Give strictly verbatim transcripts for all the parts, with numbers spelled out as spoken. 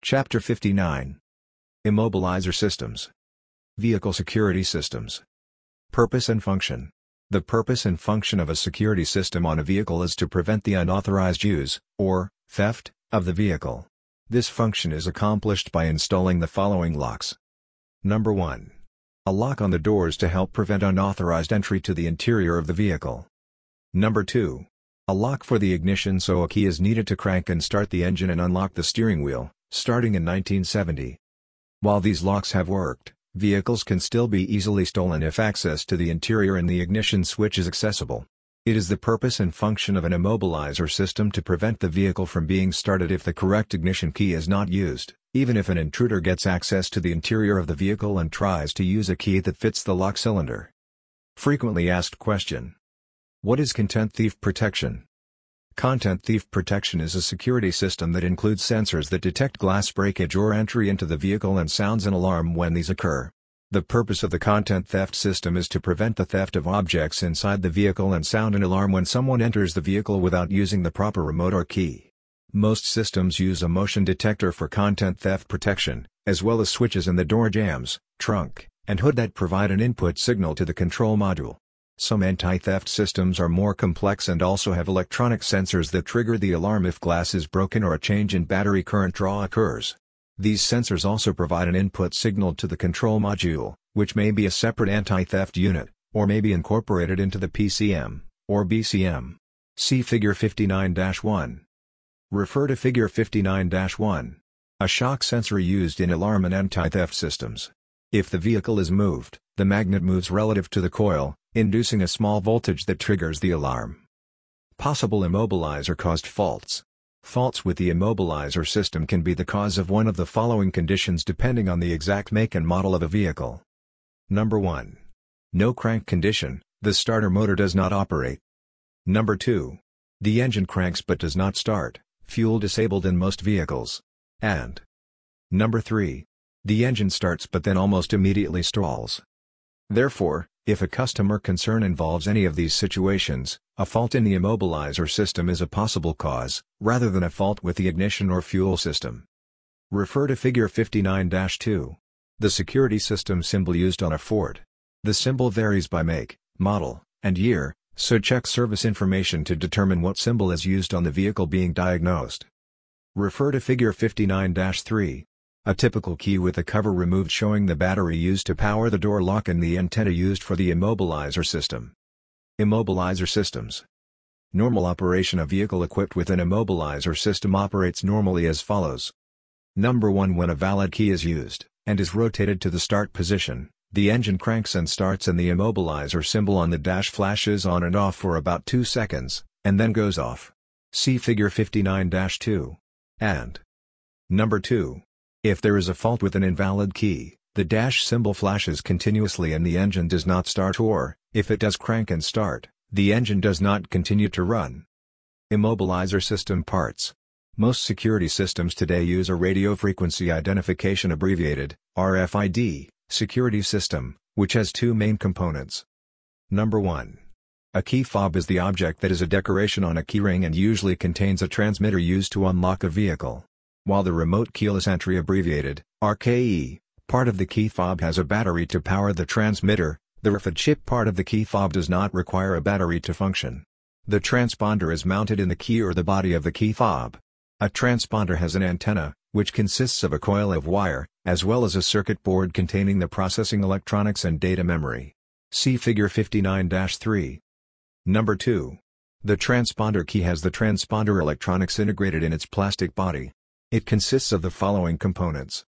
Chapter fifty-nine. Immobilizer Systems. Vehicle Security Systems. Purpose and Function. The purpose and function of a security system on a vehicle is to prevent the unauthorized use, or theft, of the vehicle. This function is accomplished by installing the following locks. Number one. A lock on the doors to help prevent unauthorized entry to the interior of the vehicle. Number two. A lock for the ignition so a key is needed to crank and start the engine and unlock the steering wheel, starting in nineteen seventy. While these locks have worked, vehicles can still be easily stolen if access to the interior and the ignition switch is accessible. It is the purpose and function of an immobilizer system to prevent the vehicle from being started if the correct ignition key is not used, even if an intruder gets access to the interior of the vehicle and tries to use a key that fits the lock cylinder. Frequently asked question. What is content thief protection? Content thief protection is a security system that includes sensors that detect glass breakage or entry into the vehicle and sounds an alarm when these occur. The purpose of the content theft system is to prevent the theft of objects inside the vehicle and sound an alarm when someone enters the vehicle without using the proper remote or key. Most systems use a motion detector for content theft protection, as well as switches in the door jambs, trunk, and hood that provide an input signal to the control module. Some anti-theft systems are more complex and also have electronic sensors that trigger the alarm if glass is broken or a change in battery current draw occurs. These sensors also provide an input signal to the control module, which may be a separate anti-theft unit, or may be incorporated into the P C M, or B C M. See Figure fifty-nine dash one. Refer to Figure fifty-nine dash one. A shock sensor used in alarm and anti-theft systems. If the vehicle is moved, the magnet moves relative to the coil, inducing a small voltage that triggers the alarm. Possible immobilizer-caused faults. Faults with the immobilizer system can be the cause of one of the following conditions depending on the exact make and model of a vehicle. Number one. No crank condition, the starter motor does not operate. Number two. The engine cranks but does not start, fuel disabled in most vehicles. And Number three. The engine starts but then almost immediately stalls. Therefore, if a customer concern involves any of these situations, a fault in the immobilizer system is a possible cause, rather than a fault with the ignition or fuel system. Refer to Figure fifty-nine dash two. The security system symbol used on a Ford. The symbol varies by make, model, and year, so check service information to determine what symbol is used on the vehicle being diagnosed. Refer to Figure fifty-nine dash three. A typical key with the cover removed showing the battery used to power the door lock and the antenna used for the immobilizer system. Immobilizer Systems. Normal operation. A vehicle equipped with an immobilizer system operates normally as follows. Number one. When a valid key is used, and is rotated to the start position, the engine cranks and starts and the immobilizer symbol on the dash flashes on and off for about two seconds, and then goes off. See Figure fifty-nine dash two. And Number two. If there is a fault with an invalid key, the dash symbol flashes continuously and the engine does not start, or, if it does crank and start, the engine does not continue to run. Immobilizer System Parts. Most security systems today use a radio frequency identification, abbreviated R F I D, security system, which has two main components. Number one. A key fob is the object that is a decoration on a keyring and usually contains a transmitter used to unlock a vehicle. While the remote keyless entry, abbreviated R K E, part of the key fob has a battery to power the transmitter, the R F I D chip part of the key fob does not require a battery to function. The transponder is mounted in the key or the body of the key fob. A transponder has an antenna, which consists of a coil of wire, as well as a circuit board containing the processing electronics and data memory. See Figure fifty-nine dash three. Number two. The transponder key has the transponder electronics integrated in its plastic body. It consists of the following components.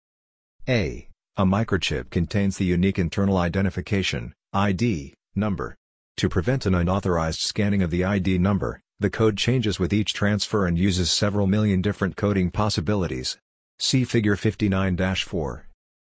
A. A microchip contains the unique internal identification, I D, number. To prevent an unauthorized scanning of the I D number, the code changes with each transfer and uses several million different coding possibilities. See Figure fifty-nine dash four.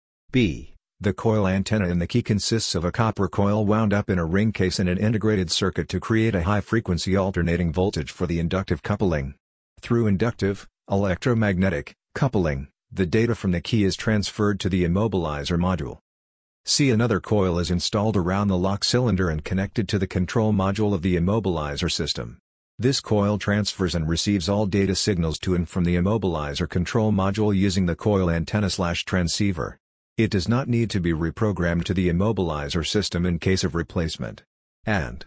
B. The coil antenna in the key consists of a copper coil wound up in a ring case and an integrated circuit to create a high-frequency alternating voltage for the inductive coupling. Through inductive, electromagnetic coupling, the data from the key is transferred to the immobilizer module. See another coil is installed around the lock cylinder and connected to the control module of the immobilizer system. This coil transfers and receives all data signals to and from the immobilizer control module using the coil antenna/transceiver. It does not need to be reprogrammed to the immobilizer system in case of replacement. And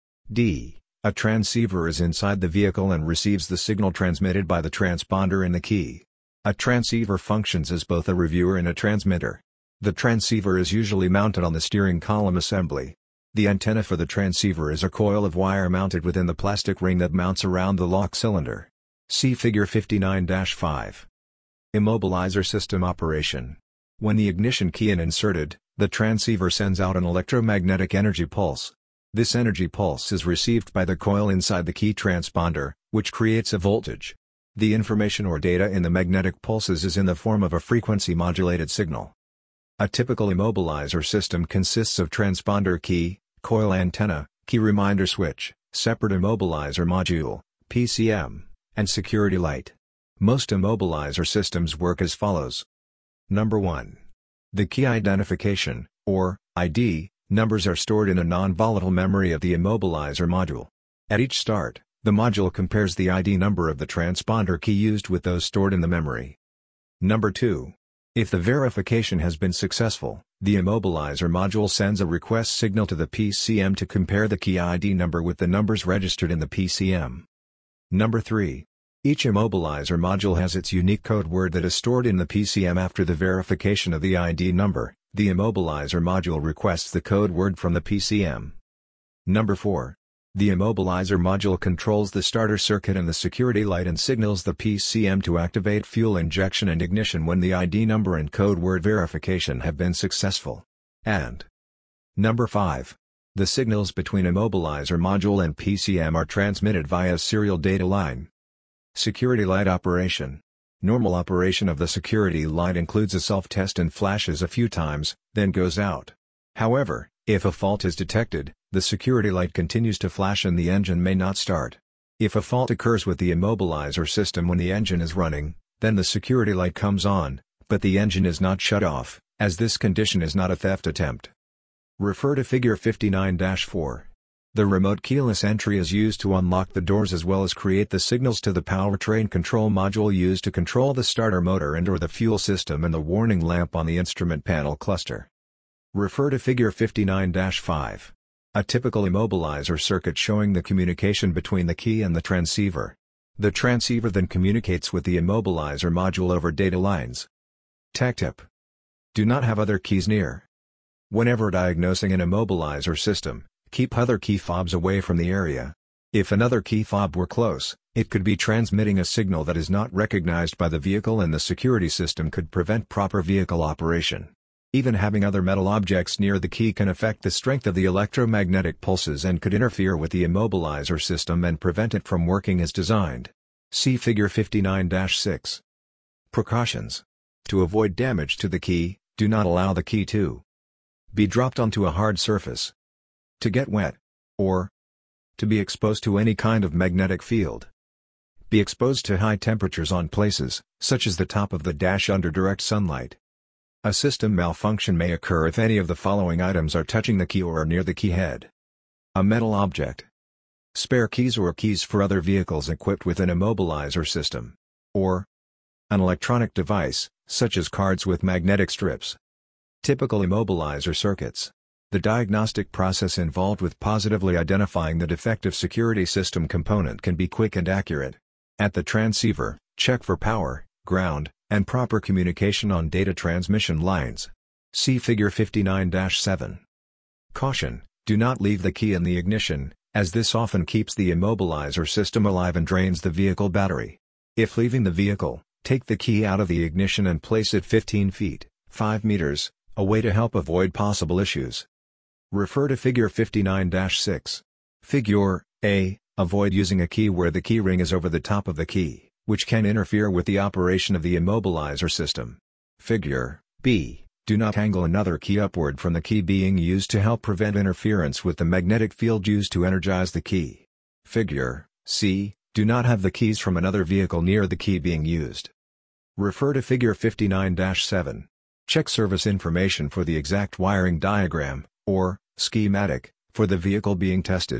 D. A transceiver is inside the vehicle and receives the signal transmitted by the transponder in the key. A transceiver functions as both a reviewer and a transmitter. The transceiver is usually mounted on the steering column assembly. The antenna for the transceiver is a coil of wire mounted within the plastic ring that mounts around the lock cylinder. See Figure fifty-nine dash five. Immobilizer system operation. When the ignition key is inserted, the transceiver sends out an electromagnetic energy pulse. This energy pulse is received by the coil inside the key transponder, which creates a voltage. The information or data in the magnetic pulses is in the form of a frequency-modulated signal. A typical immobilizer system consists of transponder key, coil antenna, key reminder switch, separate immobilizer module, P C M, and security light. Most immobilizer systems work as follows. Number one. The key identification, or I D, numbers are stored in a non-volatile memory of the immobilizer module. At each start, the module compares the I D number of the transponder key used with those stored in the memory. Number two. If the verification has been successful, the immobilizer module sends a request signal to the P C M to compare the key I D number with the numbers registered in the P C M. Number three. Each immobilizer module has its unique code word that is stored in the P C M after the verification of the I D number. The immobilizer module requests the code word from the P C M. Number four. The immobilizer module controls the starter circuit and the security light and signals the P C M to activate fuel injection and ignition when the I D number and code word verification have been successful. And Number five. The signals between immobilizer module and P C M are transmitted via serial data line. Security light operation. Normal operation of the security light includes a self-test and flashes a few times, then goes out. However, if a fault is detected, the security light continues to flash and the engine may not start. If a fault occurs with the immobilizer system when the engine is running, then the security light comes on, but the engine is not shut off, as this condition is not a theft attempt. Refer to Figure fifty-nine dash four. The remote keyless entry is used to unlock the doors as well as create the signals to the powertrain control module used to control the starter motor and/or the fuel system and the warning lamp on the instrument panel cluster. Refer to Figure fifty-nine dash five. A typical immobilizer circuit showing the communication between the key and the transceiver. The transceiver then communicates with the immobilizer module over data lines. Tech tip. Do not have other keys near. Whenever diagnosing an immobilizer system, keep other key fobs away from the area. If another key fob were close, it could be transmitting a signal that is not recognized by the vehicle and the security system could prevent proper vehicle operation. Even having other metal objects near the key can affect the strength of the electromagnetic pulses and could interfere with the immobilizer system and prevent it from working as designed. See Figure fifty-nine dash six. Precautions. To avoid damage to the key, do not allow the key to be dropped onto a hard surface, to get wet, or to be exposed to any kind of magnetic field. Be exposed to high temperatures on places, such as the top of the dash under direct sunlight. A system malfunction may occur if any of the following items are touching the key or are near the key head. A metal object. Spare keys or keys for other vehicles equipped with an immobilizer system. Or an electronic device, such as cards with magnetic strips. Typical immobilizer circuits. The diagnostic process involved with positively identifying the defective security system component can be quick and accurate. At the transceiver, check for power, ground, and proper communication on data transmission lines. See Figure fifty-nine dash seven. Caution: do not leave the key in the ignition, as this often keeps the immobilizer system alive and drains the vehicle battery. If leaving the vehicle, take the key out of the ignition and place it fifteen feet, five meters, away to help avoid possible issues. Refer to Figure fifty-nine dash six. Figure A. Avoid using a key where the key ring is over the top of the key, which can interfere with the operation of the immobilizer system. Figure B. Do not angle another key upward from the key being used to help prevent interference with the magnetic field used to energize the key. Figure C. Do not have the keys from another vehicle near the key being used. Refer to Figure fifty-nine dash seven. Check service information for the exact wiring diagram, or schematic, for the vehicle being tested.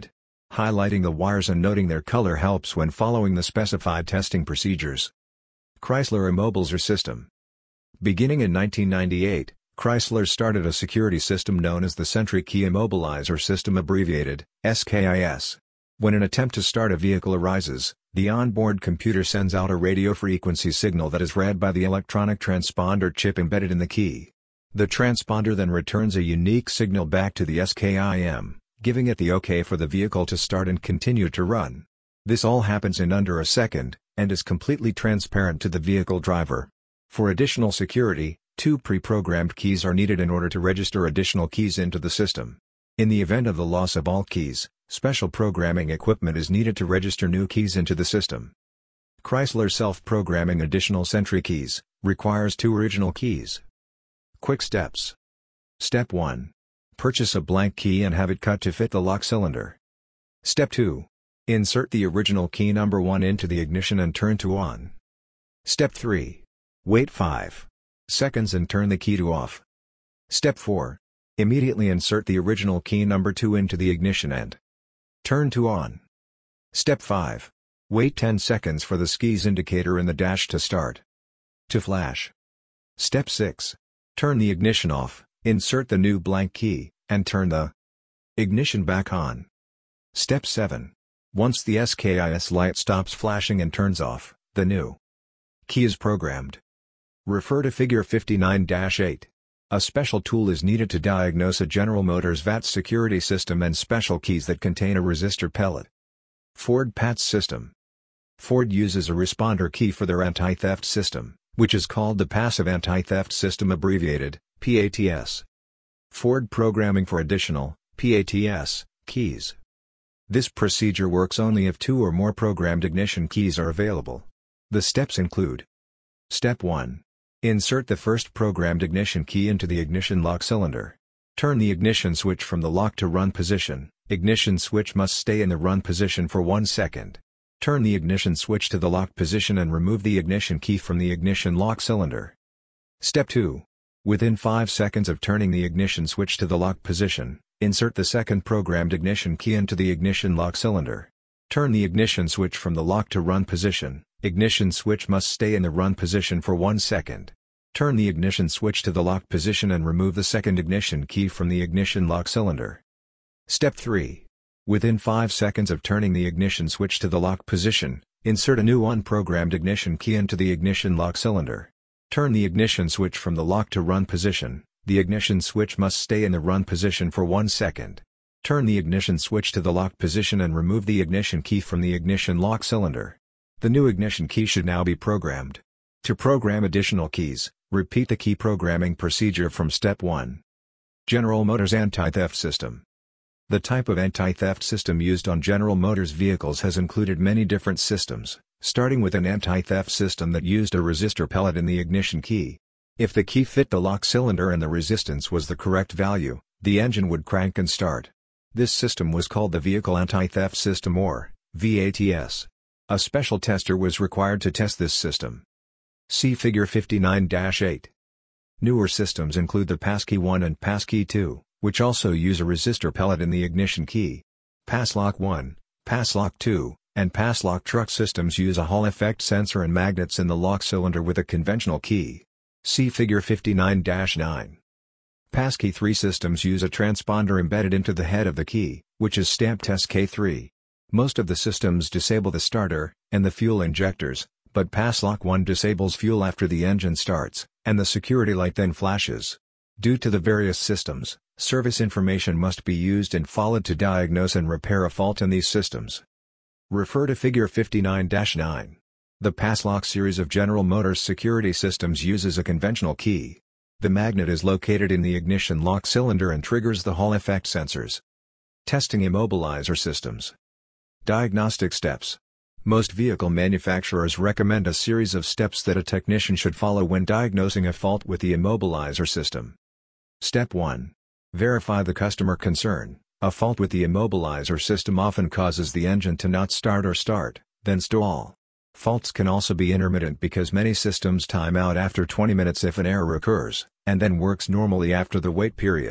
Highlighting the wires and noting their color helps when following the specified testing procedures. Chrysler Immobilizer System. Beginning in nineteen ninety-eight, Chrysler started a security system known as the Sentry Key Immobilizer System, abbreviated S K I S. When an attempt to start a vehicle arises, the onboard computer sends out a radio frequency signal that is read by the electronic transponder chip embedded in the key. The transponder then returns a unique signal back to the S K I M, giving it the OK for the vehicle to start and continue to run. This all happens in under a second, and is completely transparent to the vehicle driver. For additional security, two pre-programmed keys are needed in order to register additional keys into the system. In the event of the loss of all keys, special programming equipment is needed to register new keys into the system. Chrysler self-programming additional Sentry keys requires two original keys. Quick steps. Step one. Purchase a blank key and have it cut to fit the lock cylinder. Step two. Insert the original key number one into the ignition and turn to on. Step three. Wait five seconds and turn the key to off. Step four. Immediately insert the original key number two into the ignition and turn to on. Step five. Wait ten seconds for the skis indicator in the dash to start. To flash. Step six. Turn the ignition off, insert the new blank key, and turn the ignition back on. Step seven. Once the S K I S light stops flashing and turns off, the new key is programmed. Refer to Figure fifty-nine dash eight. A special tool is needed to diagnose a General Motors V A T security system and special keys that contain a resistor pellet. Ford P A T S system. Ford uses a responder key for their anti-theft system, which is called the Passive Anti-Theft System, abbreviated P A T S. Ford programming for additional P A T S keys. This procedure works only if two or more programmed ignition keys are available. The steps include: Step one. Insert the first programmed ignition key into the ignition lock cylinder. Turn the ignition switch from the lock to run position. Ignition switch must stay in the run position for one second. Turn the ignition switch to the lock position and remove the ignition key from the ignition lock cylinder. Step two. Within five seconds of turning the ignition switch to the lock position, insert the second programmed ignition key into the ignition lock cylinder. Turn the ignition switch from the lock to run position. Ignition switch must stay in the run position for one second. Turn the ignition switch to the lock position and remove the second ignition key from the ignition lock cylinder. Step three. Within five seconds of turning the ignition switch to the lock position, insert a new unprogrammed ignition key into the ignition lock cylinder. Turn the ignition switch from the lock to run position. The ignition switch must stay in the run position for one second. Turn the ignition switch to the lock position and remove the ignition key from the ignition lock cylinder. The new ignition key should now be programmed. To program additional keys, repeat the key programming procedure from step one. General Motors Anti-Theft System. The type of anti-theft system used on General Motors vehicles has included many different systems, starting with an anti-theft system that used a resistor pellet in the ignition key. If the key fit the lock cylinder and the resistance was the correct value, the engine would crank and start. This system was called the Vehicle Anti-Theft System, or V A T S. A special tester was required to test this system. See Figure fifty-nine dash eight. Newer systems include the Passkey one and Passkey two, which also use a resistor pellet in the ignition key. Passlock one, Passlock two, and Passlock truck systems use a Hall effect sensor and magnets in the lock cylinder with a conventional key. See Figure fifty-nine dash nine. Passkey three systems use a transponder embedded into the head of the key, which is stamped S K three. Most of the systems disable the starter and the fuel injectors, but Passlock one disables fuel after the engine starts, and the security light then flashes. Due to the various systems, service information must be used and followed to diagnose and repair a fault in these systems. Refer to Figure fifty-nine dash nine. The Passlock series of General Motors security systems uses a conventional key. The magnet is located in the ignition lock cylinder and triggers the Hall effect sensors. Testing immobilizer systems. Diagnostic steps. Most vehicle manufacturers recommend a series of steps that a technician should follow when diagnosing a fault with the immobilizer system. Step one. Verify the customer concern. A fault with the immobilizer system often causes the engine to not start or start, then stall. Faults can also be intermittent because many systems time out after twenty minutes if an error occurs, and then works normally after the wait period.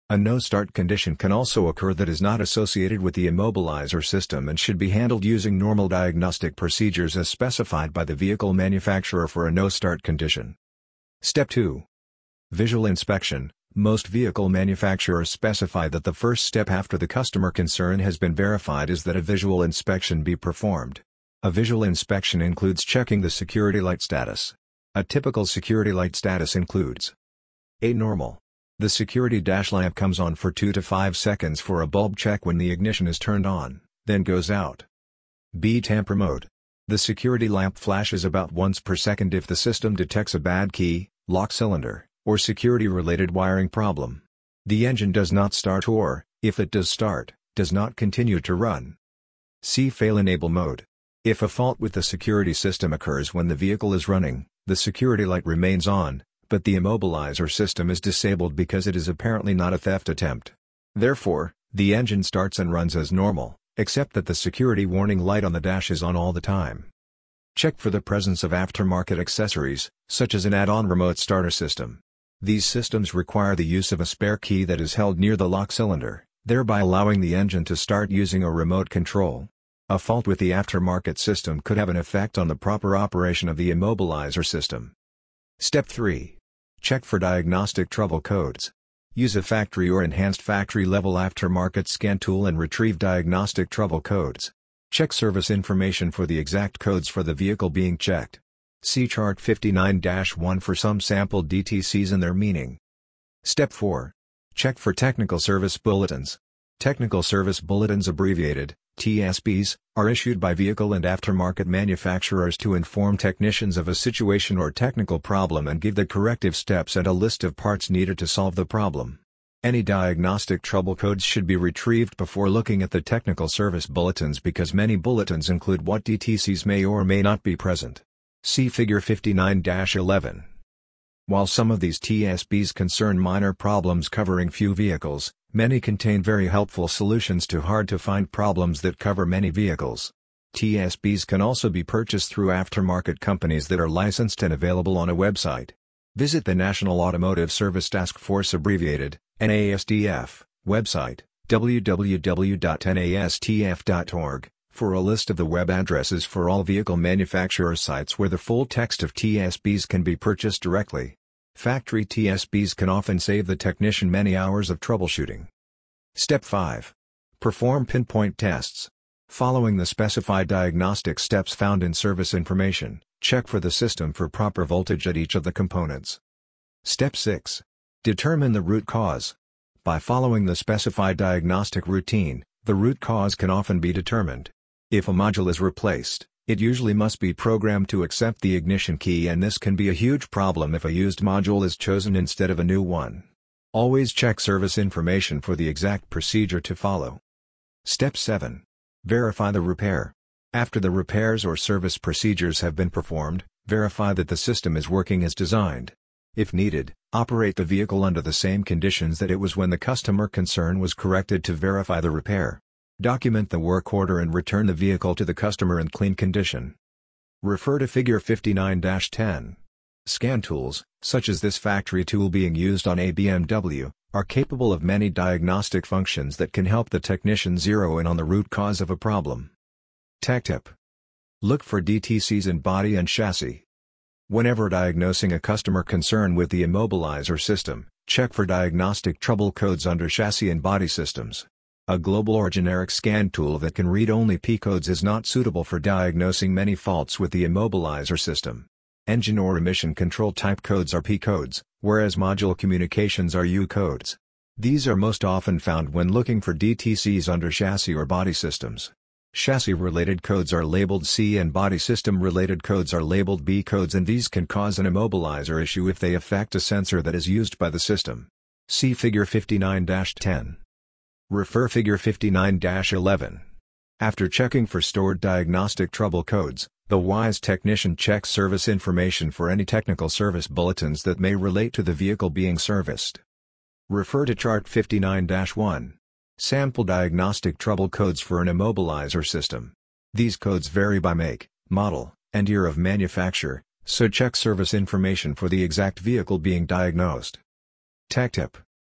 A no-start condition can also occur that is not associated with the immobilizer system and should be handled using normal diagnostic procedures as specified by the vehicle manufacturer for a no-start condition. Step two. Visual inspection. Most vehicle manufacturers specify that the first step after the customer concern has been verified is that a visual inspection be performed. A visual inspection includes checking the security light status. A typical security light status includes: A. Normal. The security dash lamp comes on for two to five seconds for a bulb check when the ignition is turned on, then goes out. B. Tamper mode. The security lamp flashes about once per second if the system detects a bad key, lock cylinder, or security-related wiring problem. The engine does not start or, if it does start, does not continue to run. C. Fail enable mode. If a fault with the security system occurs when the vehicle is running, the security light remains on, but the immobilizer system is disabled because it is apparently not a theft attempt. Therefore, the engine starts and runs as normal, except that the security warning light on the dash is on all the time. Check for the presence of aftermarket accessories, such as an add-on remote starter system. These systems require the use of a spare key that is held near the lock cylinder, thereby allowing the engine to start using a remote control. A fault with the aftermarket system could have an effect on the proper operation of the immobilizer system. Step three. Check for diagnostic trouble codes. Use a factory or enhanced factory-level aftermarket scan tool and retrieve diagnostic trouble codes. Check service information for the exact codes for the vehicle being checked. See Chart fifty-nine dash one for some sample D T Cs and their meaning. Step four. Check for technical service bulletins. Technical service bulletins, abbreviated T S Bs, are issued by vehicle and aftermarket manufacturers to inform technicians of a situation or technical problem and give the corrective steps and a list of parts needed to solve the problem. Any diagnostic trouble codes should be retrieved before looking at the technical service bulletins because many bulletins include what D T Cs may or may not be present. See Figure fifty-nine dash eleven. While some of these T S Bs concern minor problems covering few vehicles, many contain very helpful solutions to hard-to-find problems that cover many vehicles. T S Bs can also be purchased through aftermarket companies that are licensed and available on a website. Visit the National Automotive Service Task Force, abbreviated N A S T F, website, w w w dot n a s t f dot org, for a list of the web addresses for all vehicle manufacturer sites where the full text of T S Bs can be purchased directly. Factory T S Bs can often save the technician many hours of troubleshooting. Step five. Perform pinpoint tests. Following the specified diagnostic steps found in service information, check for the system for proper voltage at each of the components. Step six. Determine the root cause. By following the specified diagnostic routine, the root cause can often be determined. If a module is replaced, it usually must be programmed to accept the ignition key, and this can be a huge problem if a used module is chosen instead of a new one. Always check service information for the exact procedure to follow. Step seven. Verify the repair. After the repairs or service procedures have been performed, verify that the system is working as designed. If needed, operate the vehicle under the same conditions that it was when the customer concern was corrected to verify the repair. Document the work order and return the vehicle to the customer in clean condition. Refer to Figure fifty-nine dash ten. Scan tools, such as this factory tool being used on a B M W, are capable of many diagnostic functions that can help the technician zero in on the root cause of a problem. Tech tip. Look for D T Cs in body and chassis. Whenever diagnosing a customer concern with the immobilizer system, check for diagnostic trouble codes under chassis and body systems. A global or generic scan tool that can read only P codes is not suitable for diagnosing many faults with the immobilizer system. Engine or emission control type codes are P codes, whereas module communications are U codes. These are most often found when looking for D T Cs under chassis or body systems. Chassis-related codes are labeled C and body system-related codes are labeled B codes, and these can cause an immobilizer issue if they affect a sensor that is used by the system. See Figure fifty-nine dash ten. Refer Figure fifty-nine dash eleven. After checking for stored diagnostic trouble codes, the wise technician checks service information for any technical service bulletins that may relate to the vehicle being serviced. Refer to Chart fifty-nine dash one. Sample diagnostic trouble codes for an immobilizer system. These codes vary by make, model, and year of manufacture, so check service information for the exact vehicle being diagnosed. Tech tip.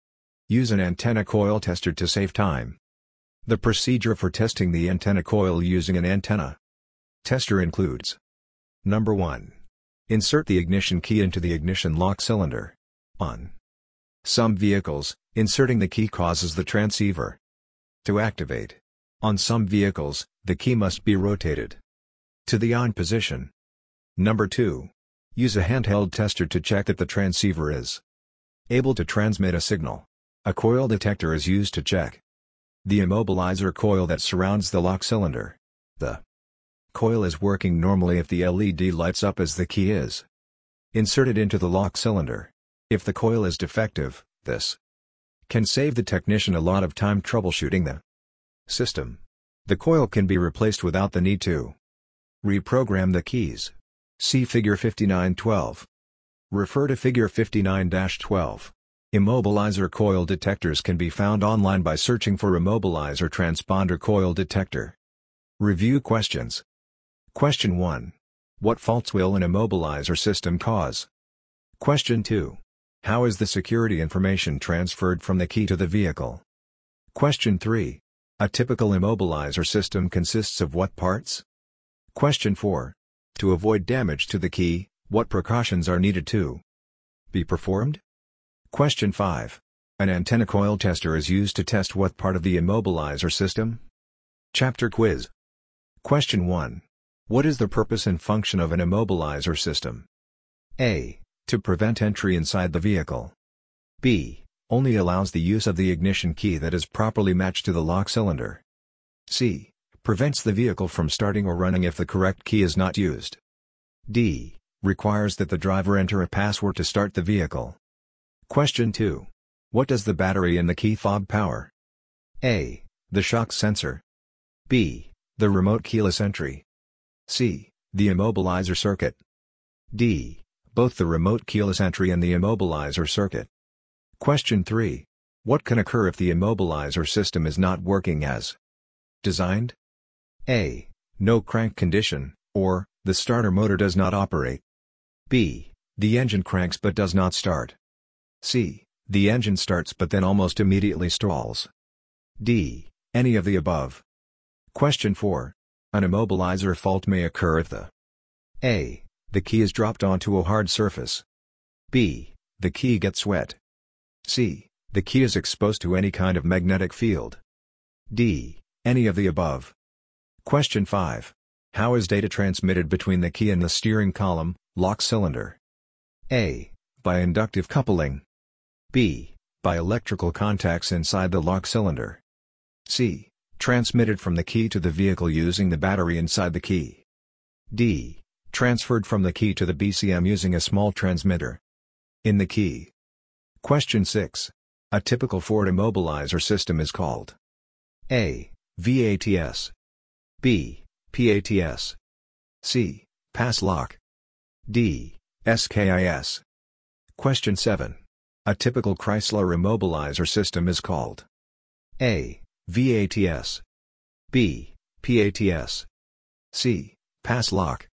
Use an antenna coil tester to save time. The procedure for testing the antenna coil using an antenna tester includes: Number one. Insert the ignition key into the ignition lock cylinder. On some vehicles, inserting the key causes the transceiver to activate. On some vehicles, the key must be rotated to the on position. Number two. Use a handheld tester to check that the transceiver is able to transmit a signal. A coil detector is used to check the immobilizer coil that surrounds the lock cylinder. The coil is working normally if the L E D lights up as the key is inserted into the lock cylinder. If the coil is defective, this can save the technician a lot of time troubleshooting the system. The coil can be replaced without the need to reprogram the keys. See Figure fifty-nine twelve. Refer to Figure fifty-nine dash twelve. Immobilizer coil detectors can be found online by searching for Immobilizer transponder coil detector. Review questions. Question one. What faults will an immobilizer system cause? Question two. How is the security information transferred from the key to the vehicle? Question three. A typical immobilizer system consists of what parts? Question four. To avoid damage to the key, what precautions are needed to be performed? Question five. An antenna coil tester is used to test what part of the immobilizer system? Chapter quiz. Question one. What is the purpose and function of an immobilizer system? A. To prevent entry inside the vehicle. B. Only allows the use of the ignition key that is properly matched to the lock cylinder. C. Prevents the vehicle from starting or running if the correct key is not used. D. Requires that the driver enter a password to start the vehicle. Question two. What does the battery in the key fob power? A. The shock sensor. B. The remote keyless entry. C. The immobilizer circuit. D. Both the remote keyless entry and the immobilizer circuit. Question three. What can occur if the immobilizer system is not working as designed? A. No crank condition, or, the starter motor does not operate. B. The engine cranks but does not start. C. The engine starts but then almost immediately stalls. D. Any of the above. Question four. An immobilizer fault may occur if the A. The key is dropped onto a hard surface. B. The key gets wet. C. The key is exposed to any kind of magnetic field. D. Any of the above. Question five. How is data transmitted between the key and the steering column, lock cylinder? A. By inductive coupling. B. By electrical contacts inside the lock cylinder. C. Transmitted from the key to the vehicle using the battery inside the key. D. Transferred from the key to the B C M using a small transmitter in the key. Question six. A typical Ford immobilizer system is called A. V A T S. B. P A T S. C. Pass lock. D. S K I S. Question seven. A typical Chrysler immobilizer system is called A. V A T S. B. P A T S. C. Pass lock.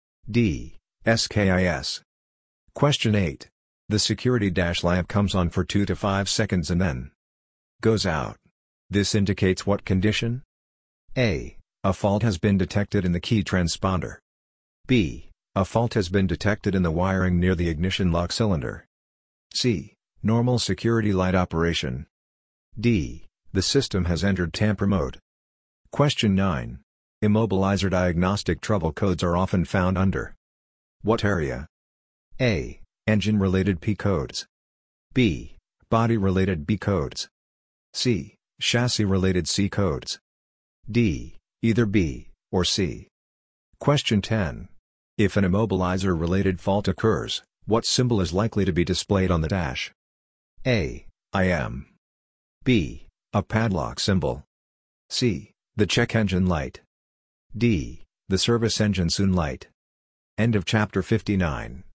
D. S K I S. Question eight. The security dash lamp comes on for two to five seconds and then goes out. This indicates what condition? A. A fault has been detected in the key transponder. B. A fault has been detected in the wiring near the ignition lock cylinder. C. Normal security light operation. D. The system has entered tamper mode. Question nine. Immobilizer diagnostic trouble codes are often found under what area? A. Engine-related P codes. B. Body-related B codes. C. Chassis-related C codes. D. Either B, or C. Question ten. If an immobilizer-related fault occurs, what symbol is likely to be displayed on the dash? A. I M. B. A padlock symbol. C. The check engine light. D. The service engine soon light. End of chapter fifty-nine.